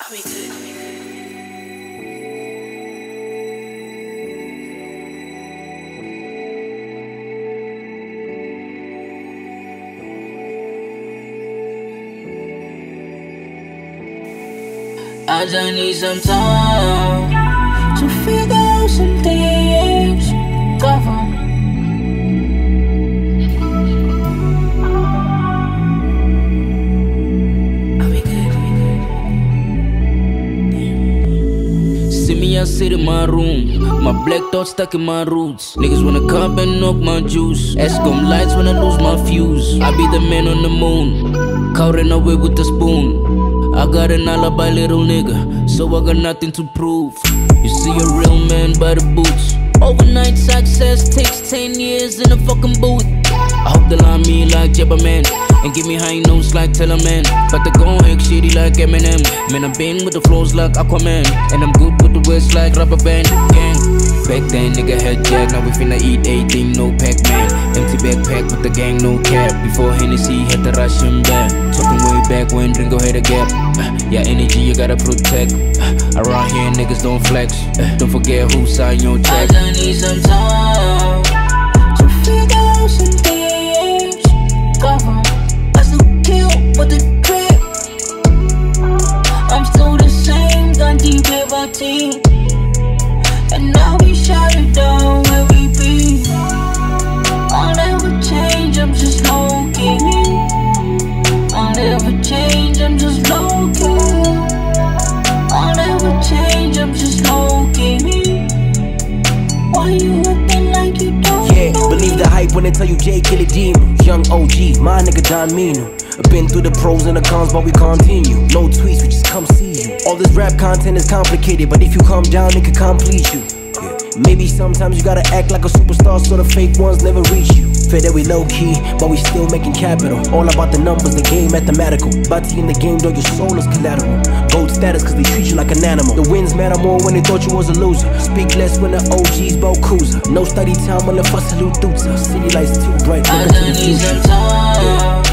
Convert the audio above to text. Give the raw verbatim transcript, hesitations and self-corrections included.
I'll be good. I just need some time to figure out some things. Cover. I'll be good, I'll be good. See me, I sit in my room. My black thoughts stuck in my roots. Niggas wanna come and knock my juice. Ask them lights when I lose my fuse. I be the man on the moon, caught in a way with the spoon. I got an alibi, little nigga, so I got nothing to prove. You see a real man by the boots. Overnight success takes ten years in a fucking booth. I hope they line me like Jabba Man and give me high notes like Teller Man. But they gon' act shitty like Eminem. Man, I've been with the flows like Aquaman, and I'm good with the words like Rubber Band. Gang. Back then, nigga had jack, now we finna eat anything, no Pac-Man. Empty backpack with the gang, no cap. Before Hennessy had to rush him back. Talking way back when Ringo had a gap. Uh, yeah, energy you gotta protect. Uh, around here, niggas don't flex. Uh, don't forget who signed your check. I just need some time to figure out some things. Cover. I still kill with the grip. I'm still the same, gun deep with our team. And now we shut it down where we be. I'll never change, I'm just low-key. I'll never change, I'm just low-key. I'll never change, I'm just low-key. Why you acting like you don't Yeah, know believe me? the hype when they tell you Jay kill a demon. Young O G, my nigga Don Mino. Been through the pros and the cons, but we continue. No tweets, we just come see you. All this rap content is complicated, but if you calm down, it can complete you. Yeah. Maybe sometimes you gotta act like a superstar so the fake ones never reach you. Fair that we low-key, but we still making capital. All about the numbers, the game mathematical. Bati in the game, though your soul is collateral. Gold status cause they treat you like an animal. The wins matter more when they thought you was a loser. Speak less when the O Gs bout cruiser. No study time when the fuss salute dudes. City lights too bright, look I into the just need future. some time